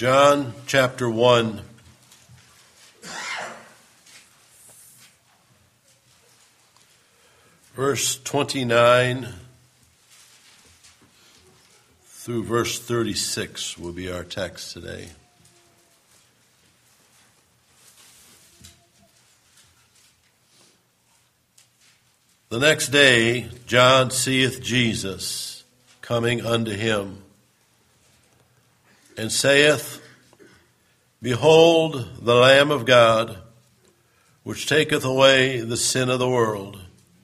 John chapter 1. Verse 29 through verse 36 will be our text today. The next day John seeth Jesus coming unto him, and saith, Behold the Lamb of God, which taketh away the sin of the world.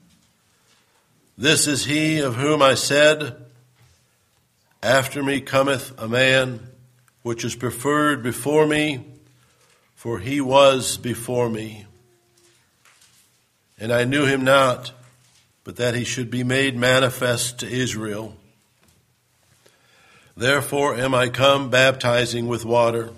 This is he of whom I said, After me cometh a man, which is preferred before me, for he was before me. And I knew him not, but that he should be made manifest to Israel. Therefore am I come baptizing with water.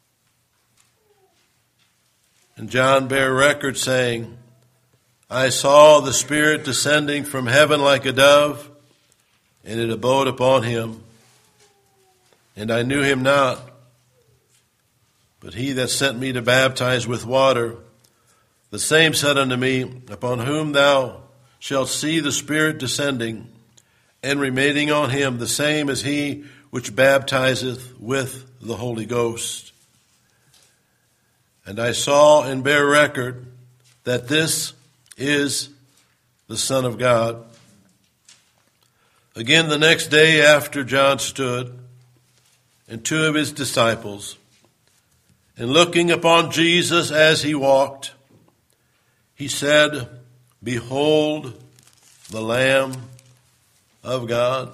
And John bare record, saying, I saw the Spirit descending from heaven like a dove, and it abode upon him. And I knew him not, but he that sent me to baptize with water, the same said unto me, Upon whom thou shalt see the Spirit descending, and remaining on him, the same as he which baptizeth with the Holy Ghost. And I saw and bear record that this is the Son of God. Again the next day after John stood, and two of his disciples, and looking upon Jesus as he walked, he said, Behold the Lamb of God.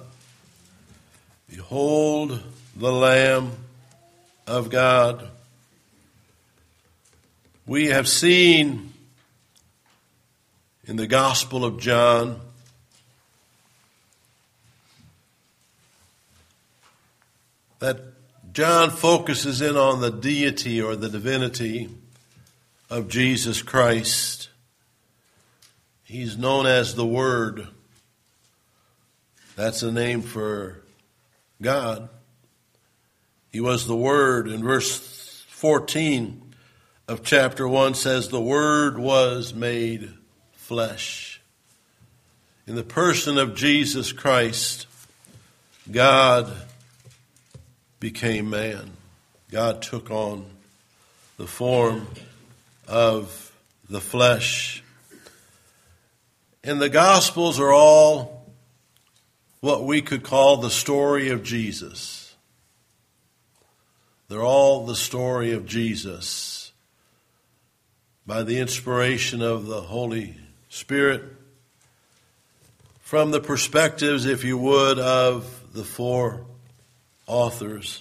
Behold the Lamb of God. We have seen in the Gospel of John that John focuses in on the deity or the divinity of Jesus Christ. He's known as the Word. That's a name for God. He was the Word. In verse 14 of chapter 1 says, the Word was made flesh. In the person of Jesus Christ, God became man. God took on the form of the flesh. And the Gospels are all what we could call the story of Jesus. They're all the story of Jesus by the inspiration of the Holy Spirit from the perspectives, if you would, of the four authors.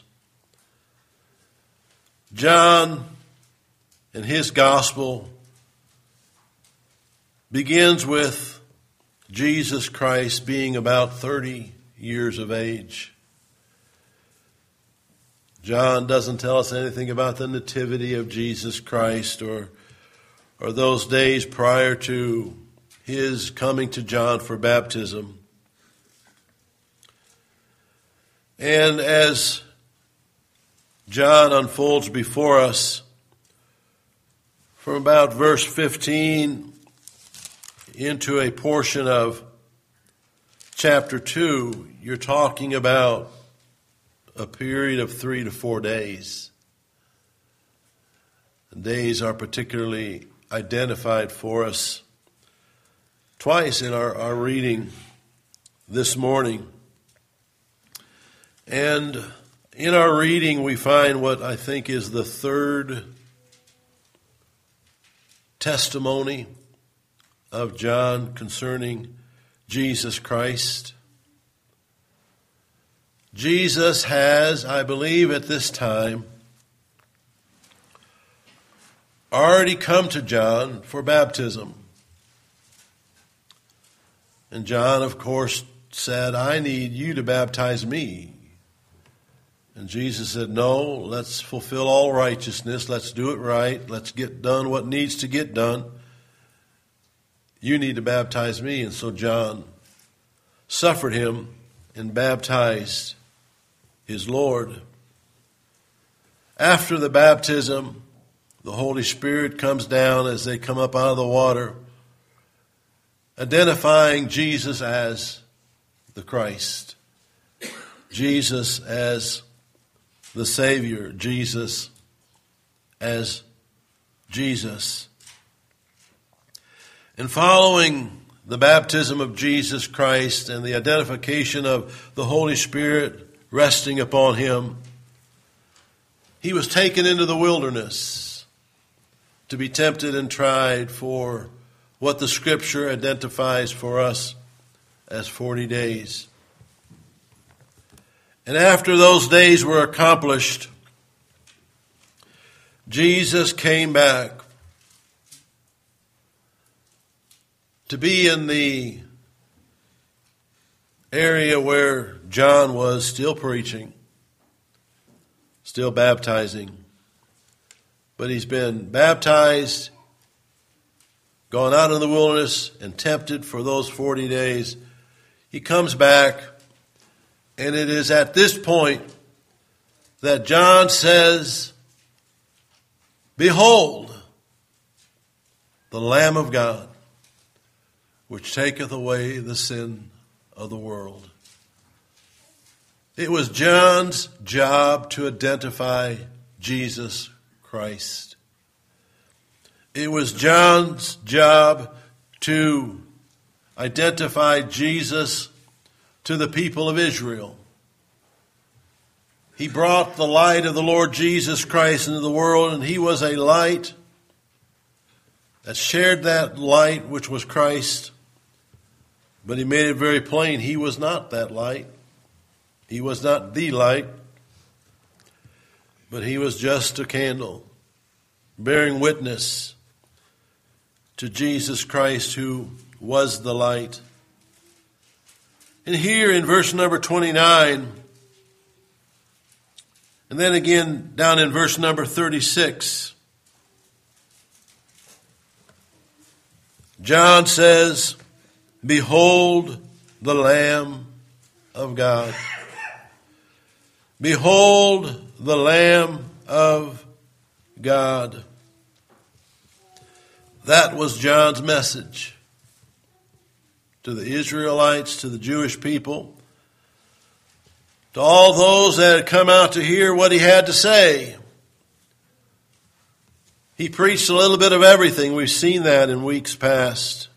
John in his gospel begins with Jesus Christ being about 30 years of age. John doesn't tell us anything about the nativity of Jesus Christ or those days prior to his coming to John for baptism. And as John unfolds before us, from about verse 15 into a portion of chapter 2, you're talking about a period of 3 to 4 days. The days are particularly identified for us twice in our reading this morning. And in our reading, we find what I think is the third testimony of John concerning Jesus Christ. Jesus has, I believe at this time, already come to John for baptism. And John, of course, said, I need you to baptize me. And Jesus said, no, let's fulfill all righteousness. Let's do it right. Let's get done what needs to get done. You need to baptize me. And so John suffered him and baptized his Lord. After the baptism, the Holy Spirit comes down as they come up out of the water, identifying Jesus as the Christ, Jesus as the Savior, Jesus as Jesus. And following the baptism of Jesus Christ and the identification of the Holy Spirit resting upon him, he was taken into the wilderness to be tempted and tried for what the Scripture identifies for us as 40 days. And after those days were accomplished, Jesus came back to be in the area where John was still preaching, still baptizing. But he's been baptized, gone out in the wilderness, and tempted for those 40 days. He comes back, and it is at this point that John says, "Behold, the Lamb of God, which taketh away the sin of the world." It was John's job to identify Jesus Christ. It was John's job to identify Jesus to the people of Israel. He brought the light of the Lord Jesus Christ into the world, and he was a light that shared that light which was Christ. But he made it very plain he was not that light. He was not the light, but he was just a candle bearing witness to Jesus Christ, who was the light. And here in verse number 29, and then again down in verse number 36, John says, "Behold the Lamb of God." Behold the Lamb of God. That was John's message to the Israelites, to the Jewish people, to all those that had come out to hear what he had to say. He preached a little bit of everything. We've seen that in weeks past.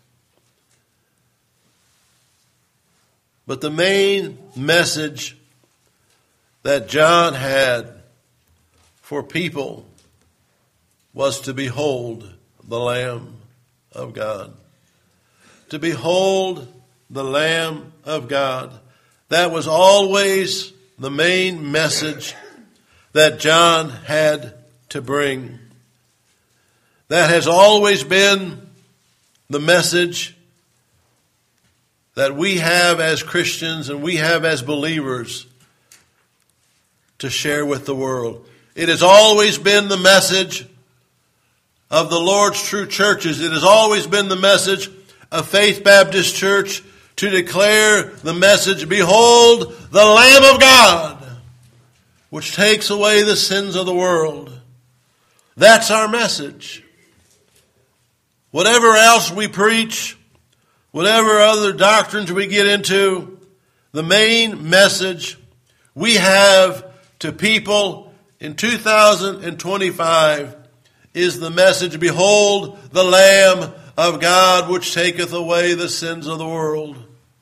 But the main message that John had for people was to behold the Lamb of God. To behold the Lamb of God. That was always the main message that John had to bring. That has always been the message that we have as Christians and we have as believers to share with the world. It has always been the message of the Lord's true churches. It has always been the message of Faith Baptist Church to declare the message, "Behold the Lamb of God, which takes away the sins of the world." That's our message. Whatever else we preach, whatever other doctrines we get into, the main message we have to people in 2025 is the message, "Behold the Lamb of God, which taketh away the sins of the world."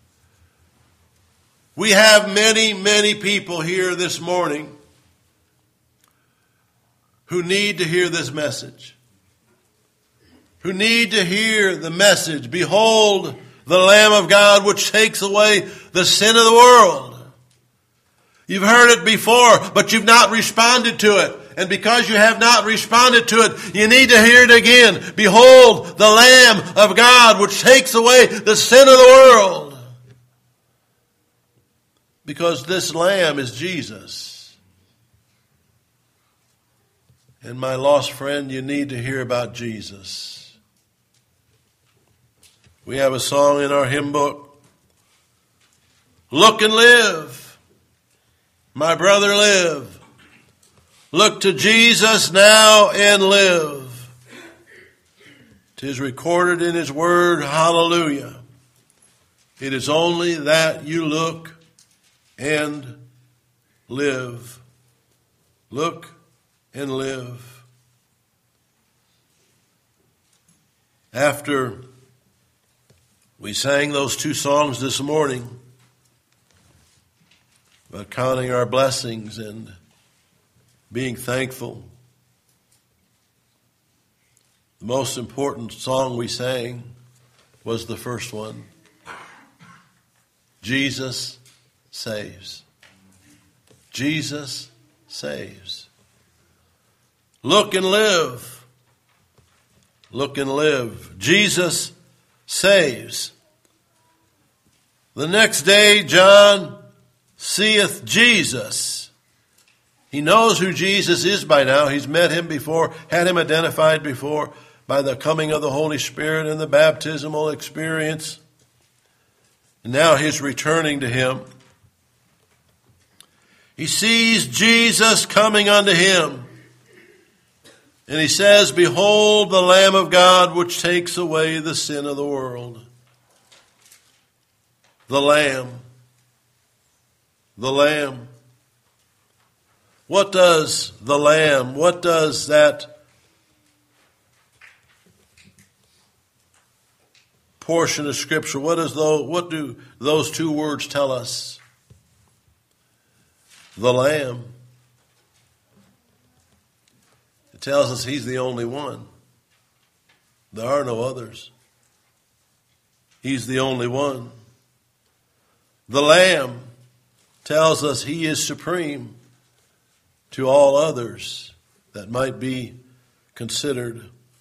We have many, many people here this morning who need to hear this message. Who need to hear the message, "Behold the Lamb of God, which takes away the sin of the world." You've heard it before, but you've not responded to it. And because you have not responded to it, you need to hear it again. "Behold the Lamb of God, which takes away the sin of the world." Because this Lamb is Jesus. And my lost friend, you need to hear about Jesus. We have a song in our hymn book, "Look and live, my brother, live. Look to Jesus now and live. 'Tis recorded in his word, hallelujah. It is only that you look and live. Look and live. After we sang those two songs this morning about counting our blessings and being thankful, the most important song we sang was the first one. Jesus saves. Jesus saves. Look and live. Look and live. Jesus saves. The next day, John seeth Jesus. He knows who Jesus is by now. He's met him before, had him identified before by the coming of the Holy Spirit and the baptismal experience. And now he's returning to him. He sees Jesus coming unto him. And he says, behold the Lamb of God which takes away the sin of the world. The Lamb. The Lamb. What does the Lamb, what does that portion of Scripture, what do those two words tell us? The Lamb. It tells us he's the only one. There are no others. He's the only one. The Lamb tells us he is supreme to all others that might be considered.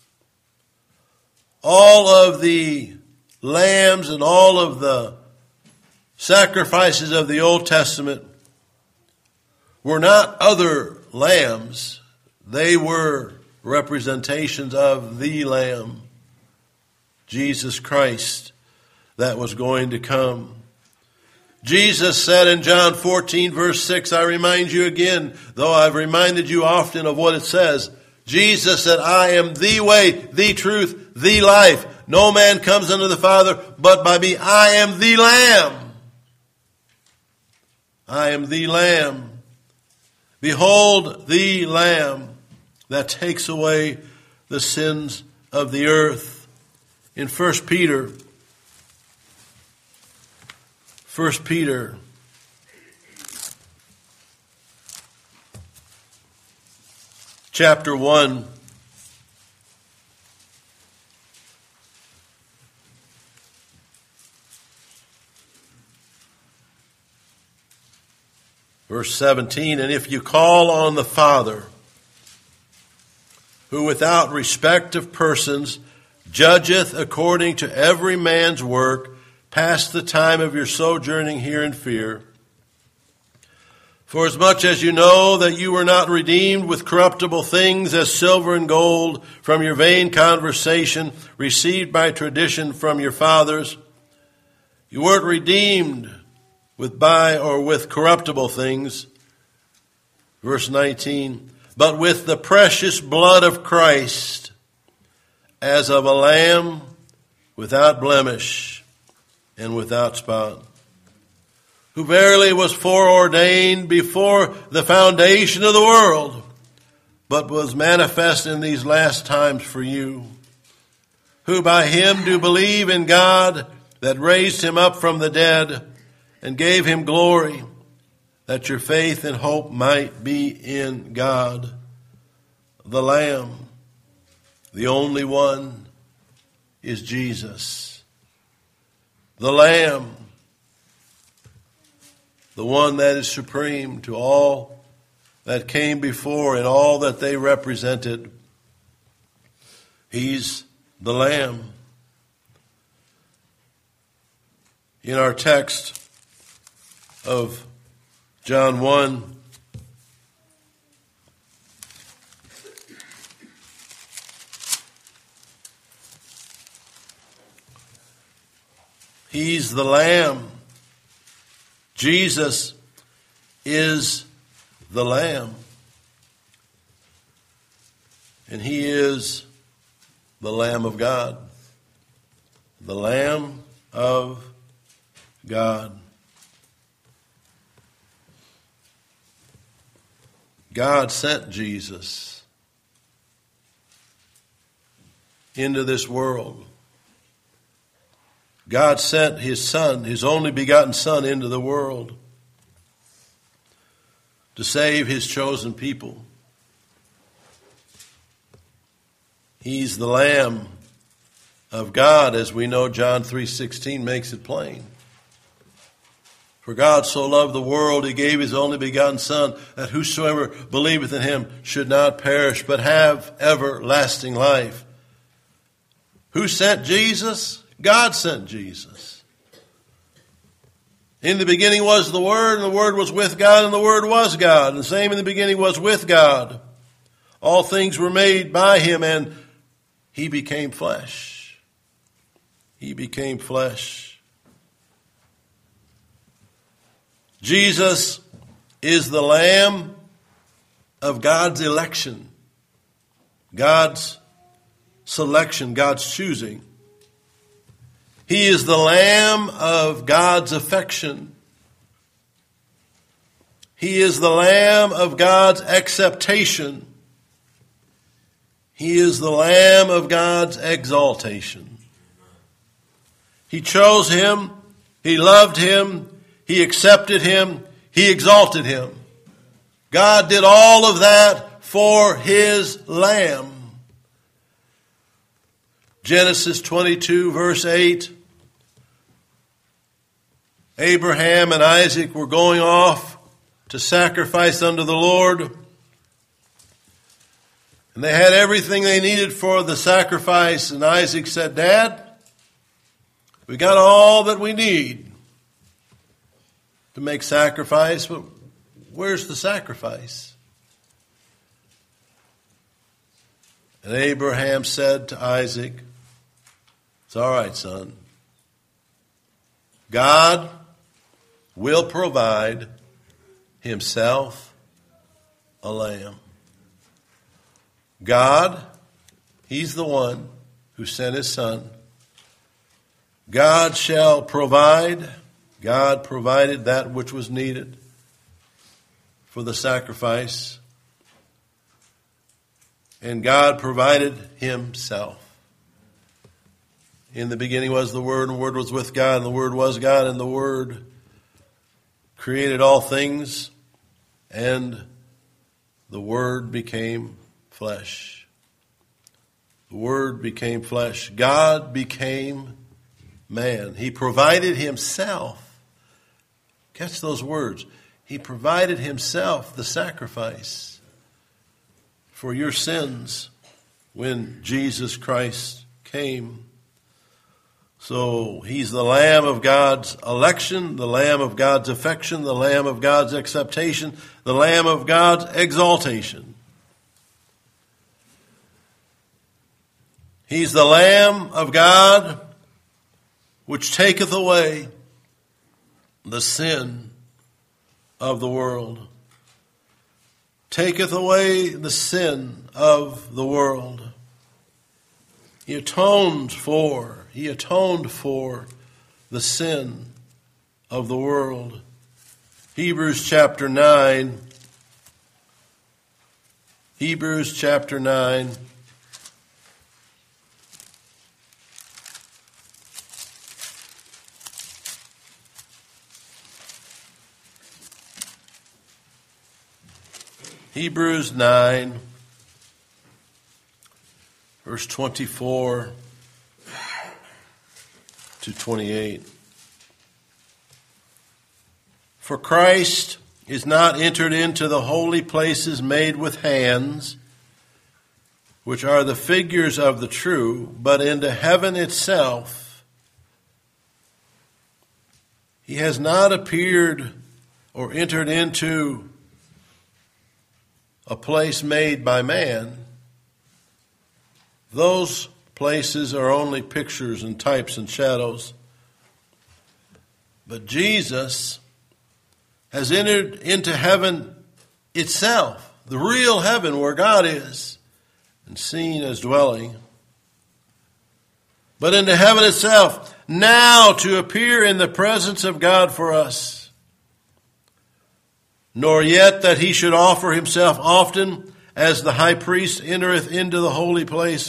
All of the lambs and all of the sacrifices of the Old Testament were not other lambs. They were representations of the Lamb, Jesus Christ, that was going to come. Jesus said in John 14, verse 6, I remind you again, though I've reminded you often of what it says. Jesus said, I am the way, the truth, the life. No man comes unto the Father but by me. I am the Lamb. I am the Lamb. Behold the Lamb that takes away the sins of the earth. In 1 Peter chapter 1, verse 17, and if you call on the Father, who without respect of persons judgeth according to every man's work, pass the time of your sojourning here in fear. For as much as you know that you were not redeemed with corruptible things as silver and gold from your vain conversation received by tradition from your fathers, you weren't redeemed with corruptible things. Verse 19, but with the precious blood of Christ, as of a lamb without blemish and without spot, who verily was foreordained before the foundation of the world, but was manifest in these last times for you, who by him do believe in God that raised him up from the dead and gave him glory, that your faith and hope might be in God. The Lamb, the only one, is Jesus. The Lamb, the one that is supreme to all that came before and all that they represented. He's the Lamb. In our text of John 1, he's the Lamb. Jesus is the Lamb. And he is the Lamb of God. The Lamb of God. God sent Jesus into this world. God sent his Son, his only begotten Son, into the world to save his chosen people. He's the Lamb of God, as we know John 3:16 makes it plain. For God so loved the world, he gave his only begotten Son, that whosoever believeth in him should not perish, but have everlasting life. Who sent Jesus? God sent Jesus. In the beginning was the Word, and the Word was with God, and the Word was God. And the same in the beginning was with God. All things were made by him, and he became flesh. He became flesh. Jesus is the Lamb of God's election, God's selection, God's choosing. He is the Lamb of God's affection. He is the Lamb of God's acceptation. He is the Lamb of God's exaltation. He chose him. He loved him. He accepted him. He exalted him. God did all of that for his Lamb. Genesis 22, verse 8. Abraham and Isaac were going off to sacrifice unto the Lord. And they had everything they needed for the sacrifice. And Isaac said, Dad, we got all that we need to make sacrifice, but where's the sacrifice? And Abraham said to Isaac, it's all right, son. God will provide himself a lamb. God, he's the one who sent his Son. God shall provide. God provided that which was needed for the sacrifice. And God provided himself. In the beginning was the Word, and the Word was with God, and the Word was God, and the Word created all things, and the Word became flesh. The Word became flesh. God became man. He provided himself. Catch those words. He provided himself the sacrifice for your sins when Jesus Christ came. So he's the Lamb of God's election, the Lamb of God's affection, the Lamb of God's acceptation, the Lamb of God's exaltation. He's the Lamb of God which taketh away the sin of the world. Taketh away the sin of the world. He atoned for the sin of the world. Hebrews chapter 9. Hebrews chapter 9. Hebrews 9, verse 24 to 28. For Christ is not entered into the holy places made with hands, which are the figures of the true, but into heaven itself. He has not appeared or entered into a place made by man. Those places are only pictures and types and shadows. But Jesus has entered into heaven itself, the real heaven where God is, and seen as dwelling, but into heaven itself, now to appear in the presence of God for us. Nor yet that he should offer himself often, as the high priest entereth into the holy place,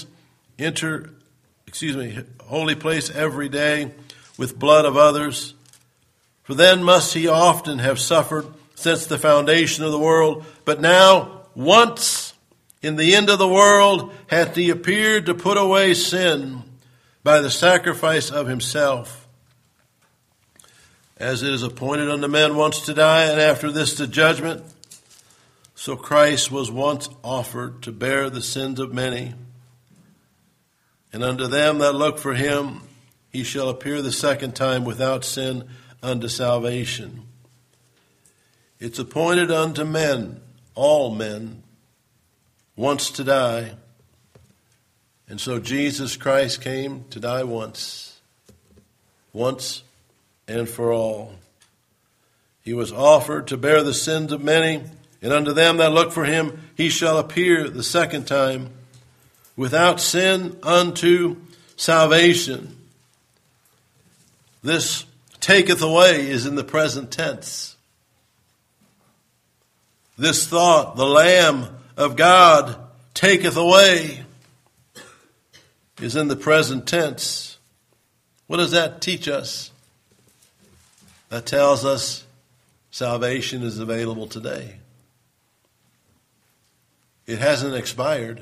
holy place every day with blood of others. For then must he often have suffered since the foundation of the world. But now, once in the end of the world, hath he appeared to put away sin by the sacrifice of himself. As it is appointed unto men once to die, and after this the judgment, so Christ was once offered to bear the sins of many. And unto them that look for him, he shall appear the second time without sin unto salvation. It's appointed unto men, all men, once to die. And so Jesus Christ came to die once and for all. He was offered to bear the sins of many, and unto them that look for him, he shall appear the second time without sin unto salvation. This taketh away is in the present tense. This thought, the Lamb of God taketh away, is in the present tense. What does that teach us? That tells us salvation is available today. It hasn't expired.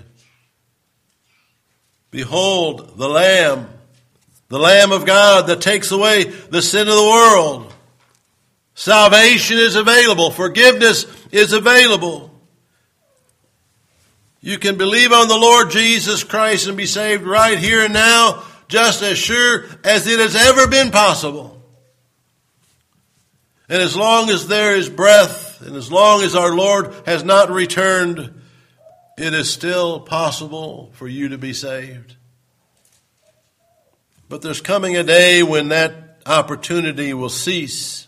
Behold, the Lamb of God that takes away the sin of the world. Salvation is available. Forgiveness is available. You can believe on the Lord Jesus Christ and be saved right here and now, just as sure as it has ever been possible. And as long as there is breath, and as long as our Lord has not returned, it is still possible for you to be saved. But there's coming a day when that opportunity will cease.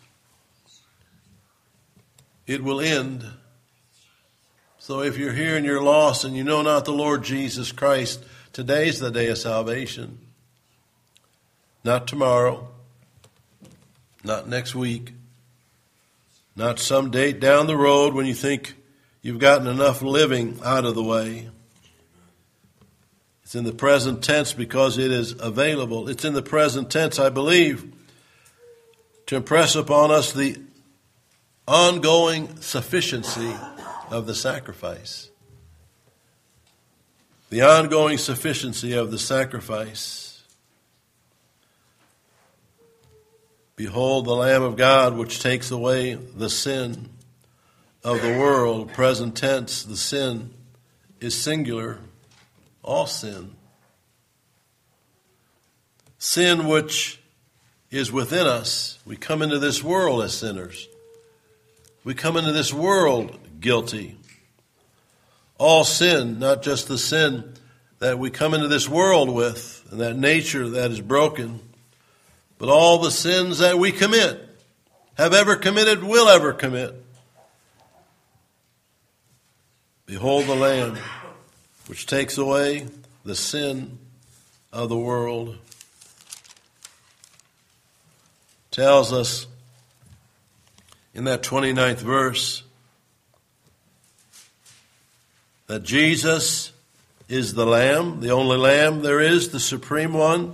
It will end. So if you're here and you're lost and you know not the Lord Jesus Christ, today's the day of salvation. Not tomorrow. Not next week. Not some date down the road when you think you've gotten enough living out of the way. It's in the present tense because it is available. It's in the present tense, I believe, to impress upon us the ongoing sufficiency of the sacrifice. The ongoing sufficiency of the sacrifice. Behold the Lamb of God which takes away the sin of the world. Present tense, the sin is singular. All sin. Sin which is within us. We come into this world as sinners. We come into this world guilty. All sin, not just the sin that we come into this world with, and that nature that is broken, but all the sins that we commit, have ever committed, will ever commit. Behold the Lamb which takes away the sin of the world. Tells us in that 29th verse that Jesus is the Lamb, the only Lamb there is, the supreme one.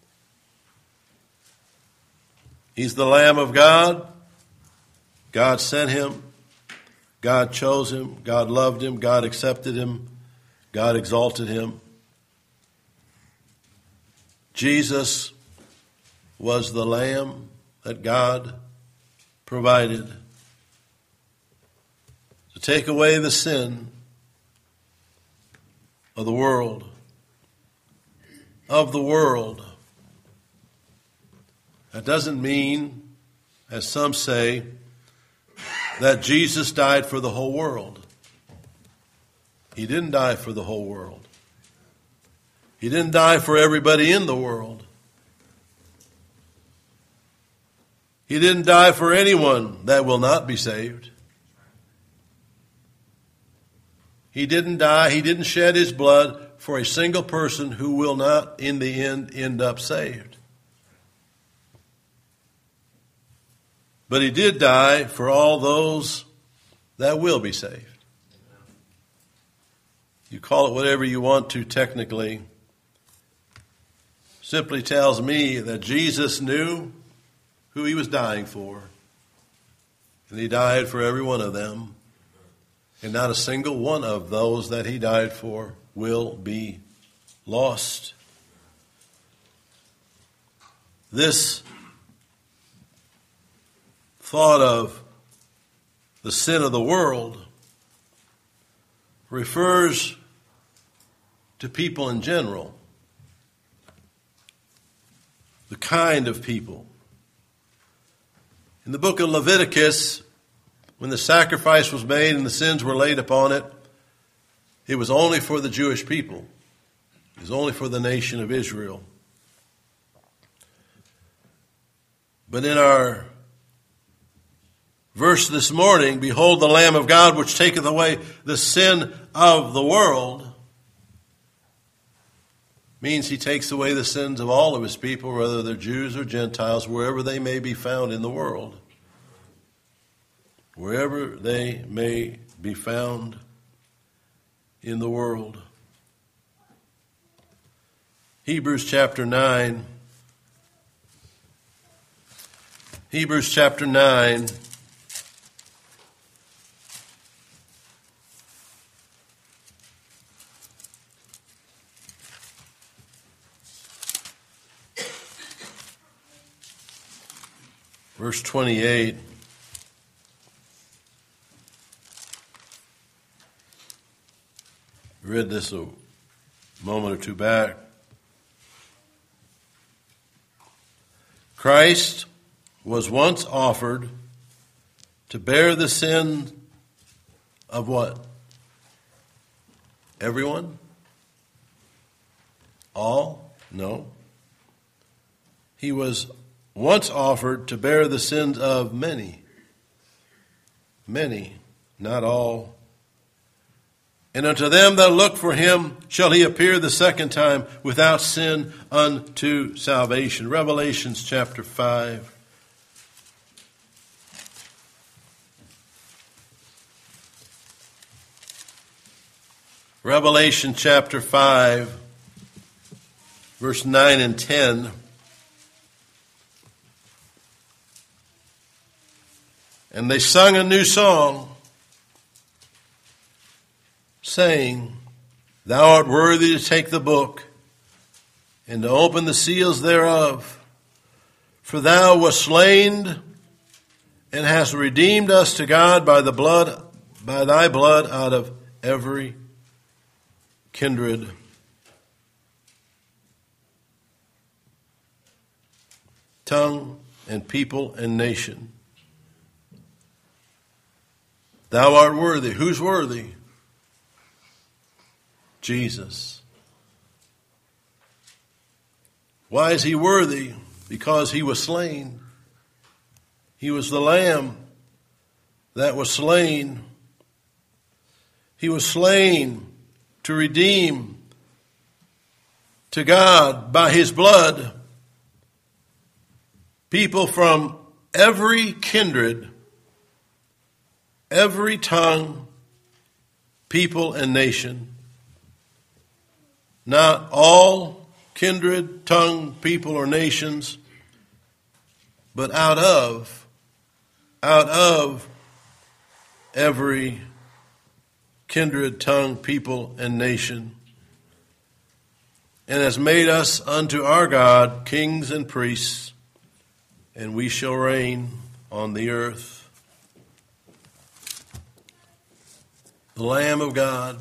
He's the Lamb of God. God sent him. God chose him. God loved him. God accepted him. God exalted him. Jesus was the Lamb that God provided to take away the sin of the world. Of the world. That doesn't mean, as some say, that Jesus died for the whole world. He didn't die for the whole world. He didn't die for everybody in the world. He didn't die for anyone that will not be saved. He didn't die. He didn't shed his blood for a single person who will not, in the end up saved. But he did die for all those that will be saved. You call it whatever you want to technically. Simply tells me that Jesus knew who he was dying for. And he died for every one of them. And not a single one of those that he died for will be lost. This thought of the sin of the world refers to people in general, the kind of people. In the book of Leviticus, when the sacrifice was made and the sins were laid upon it, it was only for the Jewish people. It was only for the nation of Israel. But in our verse this morning, behold the Lamb of God which taketh away the sin of the world, means he takes away the sins of all of his people, whether they're Jews or Gentiles, wherever they may be found in the world. Wherever they may be found in the world. Hebrews chapter 9. Hebrews chapter 9. Verse 28. We read this a moment or two back. Christ was once offered to bear the sin of what? Everyone? All? No. He was once offered to bear the sins of many. Many, not all. And unto them that look for him shall he appear the second time without sin unto salvation. Revelation chapter 5. Revelation chapter 5, verse 9 and 10. And they sung a new song, saying, Thou art worthy to take the book and to open the seals thereof. For thou wast slain and hast redeemed us to God by thy blood out of every kindred, tongue, and people and nation. Thou art worthy. Who's worthy? Jesus. Why is he worthy? Because he was slain. He was the Lamb that was slain. He was slain to redeem to God by his blood people from every kindred, every tongue, people, and nation. Not all kindred, tongue, people, or nations, but out of every kindred, tongue, people, and nation, and has made us unto our God kings and priests, and we shall reign on the earth. The Lamb of God.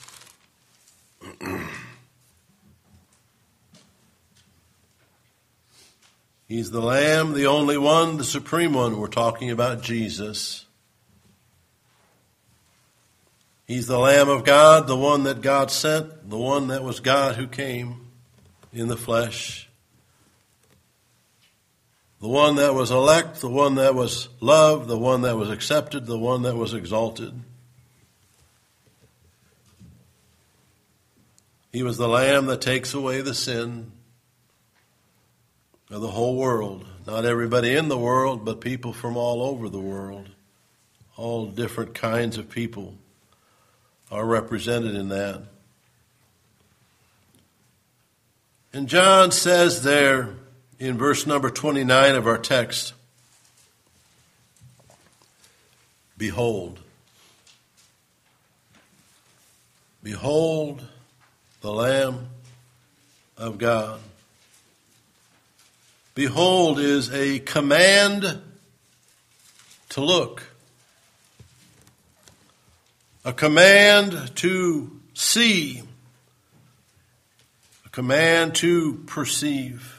He's the Lamb, the only one, the supreme one. We're talking about Jesus. He's the Lamb of God, the one that God sent, the one that was God who came in the flesh. The one that was elect, the one that was loved, the one that was accepted, the one that was exalted. He was the Lamb that takes away the sin of the whole world. Not everybody in the world, but people from all over the world. All different kinds of people are represented in that. And John says there in verse number 29 of our text, behold. Behold the Lamb of God. Behold is a command to look. A command to see. A command to perceive.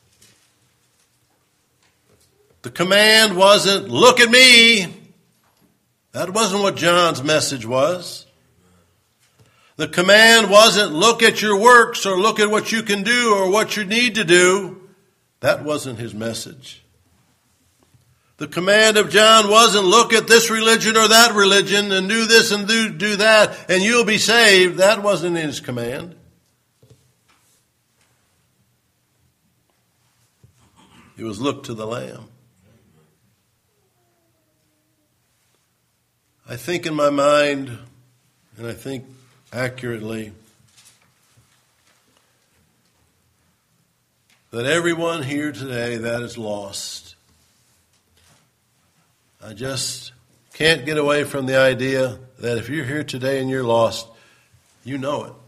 The command wasn't, look at me. That wasn't what John's message was. The command wasn't, look at your works or look at what you can do or what you need to do. That wasn't his message. The command of John wasn't, look at this religion or that religion and do this and do that and you'll be saved. That wasn't his command. It was, look to the Lamb. I think in my mind, and I think accurately, that everyone here today that is lost, I just can't get away from the idea that if you're here today and you're lost, you know it.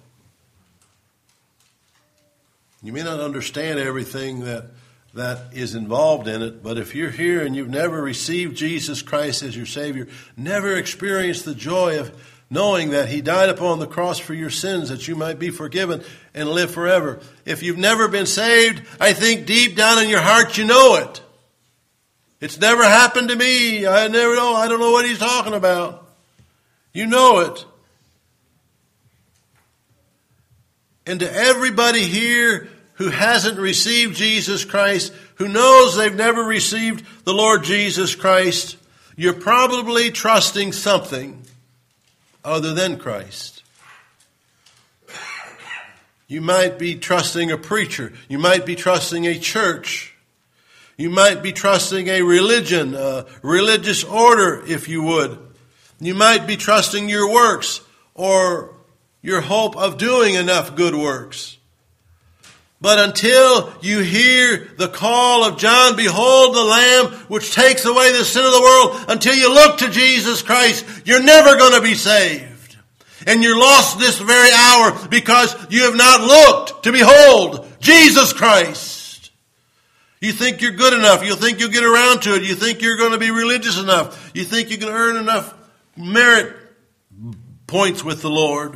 You may not understand everything that is involved in it, but if you're here and you've never received Jesus Christ as your Savior, never experienced the joy of knowing that He died upon the cross for your sins that you might be forgiven and live forever. If you've never been saved, I think deep down in your heart you know it. It's never happened to me. I don't know what he's talking about. You know it. And to everybody here who hasn't received Jesus Christ, who knows they've never received the Lord Jesus Christ, you're probably trusting something other than Christ. You might be trusting a preacher. You might be trusting a church. You might be trusting a religion, a religious order, if you would. You might be trusting your works or your hope of doing enough good works. But until you hear the call of John, behold the Lamb which takes away the sin of the world, until you look to Jesus Christ, you're never going to be saved. And you're lost this very hour because you have not looked to behold Jesus Christ. You think you're good enough. You think you'll get around to it. You think you're going to be religious enough. You think you can earn enough merit points with the Lord.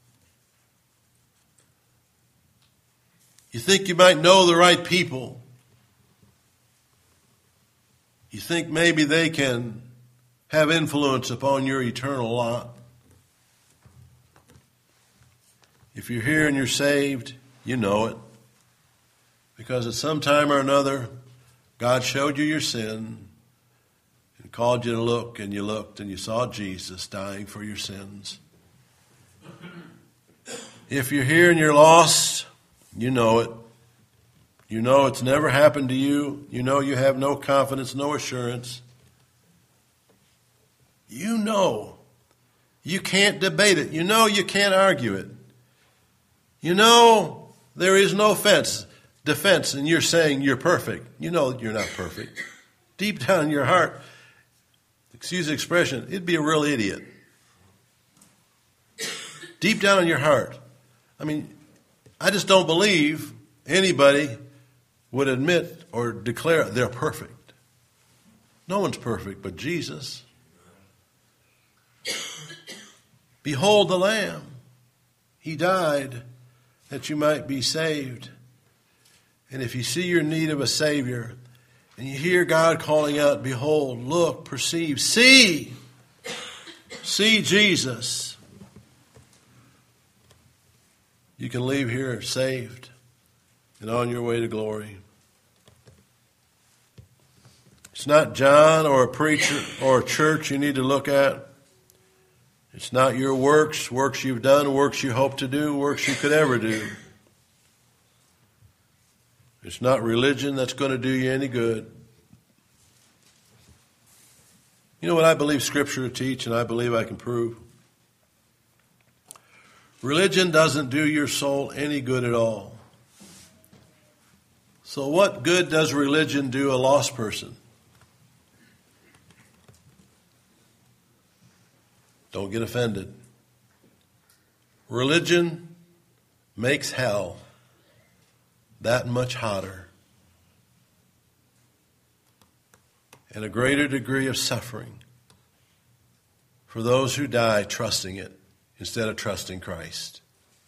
You think you might know the right people. You think maybe they can have influence upon your eternal lot. If you're here and you're saved, you know it. Because at some time or another, God showed you your sin and called you to look, and you looked and you saw Jesus dying for your sins. If you're here and you're lost, you know it. You know it's never happened to you. You know you have no confidence, no assurance. You know you can't debate it. You know you can't argue it. You know there is no defense, and you're saying you're perfect. You know you're not perfect. Deep down in your heart, excuse the expression, it'd be a real idiot. Deep down in your heart. I mean, I just don't believe anybody would admit or declare they're perfect. No one's perfect but Jesus. Behold the Lamb. He died that you might be saved. And if you see your need of a Savior and you hear God calling out, behold, look, perceive, see Jesus, you can leave here saved and on your way to glory. It's not John or a preacher or a church you need to look at. It's not your works, works you've done, works you hope to do, works you could ever do. It's not religion that's going to do you any good. You know what I believe Scripture to teach, and I believe I can prove? Religion doesn't do your soul any good at all. So what good does religion do a lost person? Don't get offended. Religion makes hell that much hotter and a greater degree of suffering for those who die trusting it instead of trusting Christ.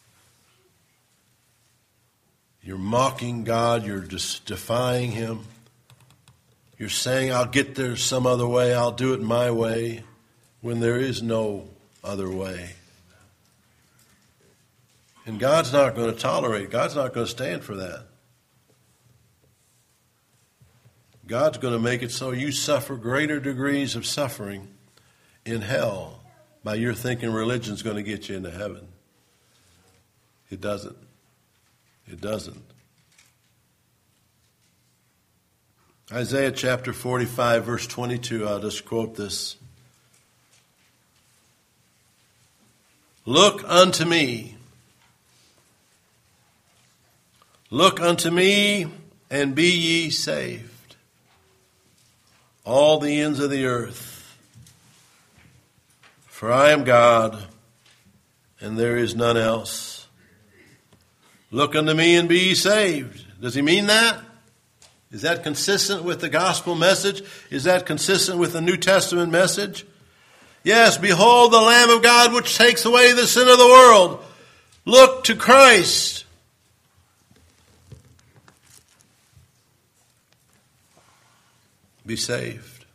You're mocking God. You're just defying Him. You're saying, I'll get there some other way. I'll do it my way, when there is no other way. And God's not going to tolerate. God's not going to stand for that. God's going to make it so you suffer greater degrees of suffering in hell by your thinking religion's going to get you into heaven. It doesn't. It doesn't. Isaiah chapter 45, verse 22, I'll just quote this. Look unto me. Look unto me, and be ye saved, all the ends of the earth. For I am God, and there is none else. Look unto me and be ye saved. Does he mean that? Is that consistent with the gospel message? Is that consistent with the New Testament message? Yes, behold the Lamb of God which takes away the sin of the world. Look to Christ. Be saved.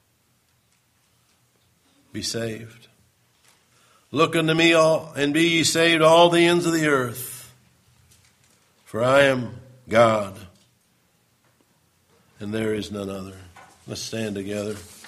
Be saved. Look unto me all, and be ye saved, all the ends of the earth. For I am God, and there is none other. Let's stand together.